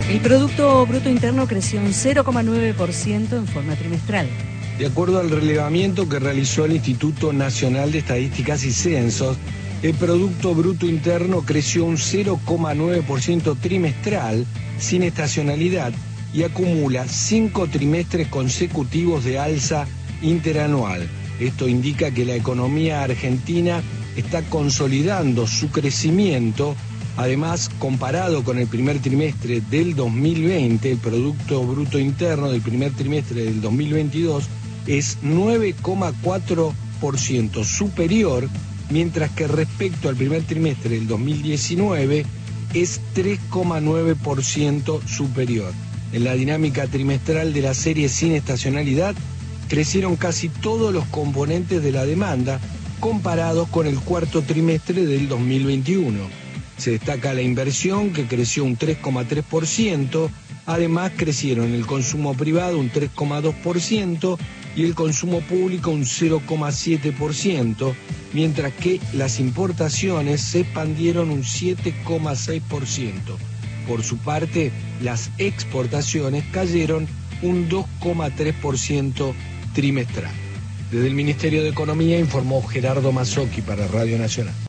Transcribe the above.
El Producto Bruto Interno creció un 0,9% en forma trimestral. De acuerdo al relevamiento que realizó el Instituto Nacional de Estadísticas y Censos, el Producto Bruto Interno creció un 0,9% trimestral sin estacionalidad y acumula 5 trimestres consecutivos de alza interanual. Esto indica que la economía argentina está consolidando su crecimiento. Además, comparado con el primer trimestre del 2020, el Producto Bruto Interno del primer trimestre del 2022 es 9,4% superior, mientras que respecto al primer trimestre del 2019 es 3,9% superior. En la dinámica trimestral de la serie sin estacionalidad, crecieron casi todos los componentes de la demanda comparados con el cuarto trimestre del 2021. Se destaca la inversión, que creció un 3,3%, además crecieron el consumo privado un 3,2% y el consumo público un 0,7%, mientras que las importaciones se expandieron un 7,6%. Por su parte, las exportaciones cayeron un 2,3% trimestral. Desde el Ministerio de Economía informó Gerardo Mazzocchi para Radio Nacional.